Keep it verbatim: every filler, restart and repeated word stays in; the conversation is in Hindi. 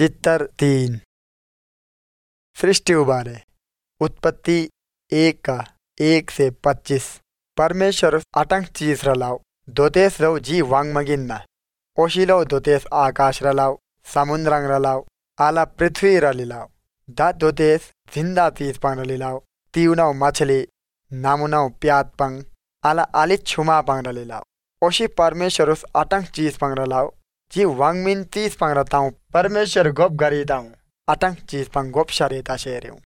चित्र तीन। सृष्टि उबारे उत्पत्ति एक का एक से पच्चीस। परमेश्वर आतंक चीज रलाव दोतेस रव जी वांग मगिन्ना ओशिलो दोतेस आकाश रलाव समुद्रंग रलाव आला पृथ्वी रलिलाव दा दोतेस जिंदा चीज पंग रलिलाव तीवनाव मछली नामुनाव प्यात पंग आला आलित छुमा पंग रलिलाव ओशी परमेश्वर उस आतंक चीज पंग रलाव जी वांग मिन चीज पंग रताऊं परमेश्वर गोप गरीदाऊं आतंक चीज पंग गोप शरीता शेरेऊं।